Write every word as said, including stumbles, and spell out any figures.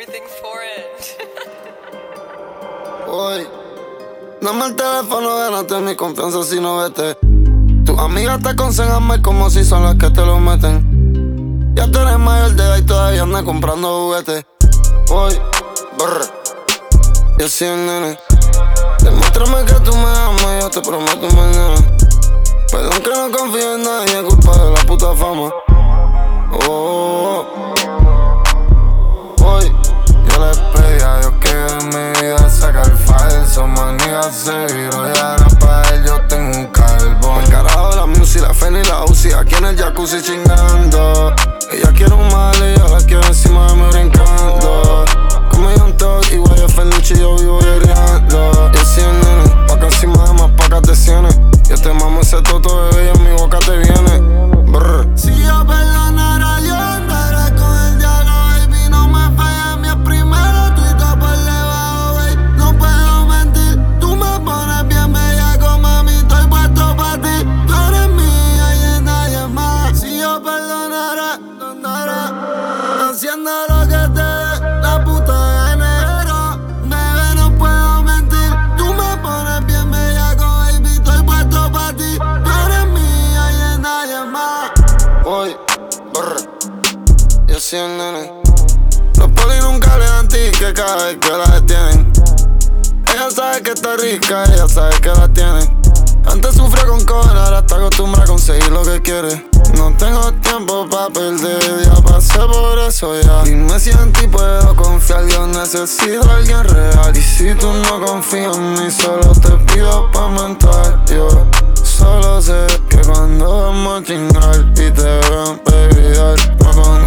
everything for it. Hoy, dame el teléfono, gánate mi confianza si no vete. Tus amigas te aconsejan mal como si son las que te lo meten. Ya tú eres mayor de edad y todavía andas comprando juguetes. Hoy, brr, yo soy el nene. Demuéstrame que tú me amas, yo te prometo mañana. Perdón que no confío en nadie, es culpa de la puta fama. Oh, hoy yo les pedí a Dios que de mi vida saca el falso. Manía se viró y ahora pa' él yo tengo un carbón. El carajo, la music, la Feni y la Uzi, aquí en el jacuzzi chingando. Ella quiere un mal y yo la quiero encima de mí brincando. Como Young Thug y Guaya Fernucci, yo vivo guerreando. Yo soy el nene, pa' que encima de más pacas de cienes. Yo te mamo ese toto, bebé, y en mi boca te viene. Brr. Si yo perdonara, yo andaré con el diablo, baby. No me falles, mi es primero, tuito por debajo, baby. No puedo mentir, tú me pones bien bellaco, mami. Estoy puesto pa' ti, tú eres mía y de nadie más. Si yo perdonara, yo andaré haciendo lo que te dé la puta gana. Pero, bebé, no puedo mentir, tú me pones bien bellaco, baby. Estoy puesto pa' ti, tú eres mía y de nadie más. Hoy, brr, yo soy el nene. Los polis nunca le dan ticket cada vez que la detienen. Ella sabe que está rica, ella sabe que la tiene. Antes sufría con cojones, ahora está acostumbrada a conseguir lo que quiere. No tengo tiempo pa' perder, ya pasé por eso ya. Dime si en ti puedo confiar, yo necesito a alguien real. Y si tú no confías en mí, solo te pido pa' mentir. Yo solo sé que cuando vamos a chingar y te vean baby, no con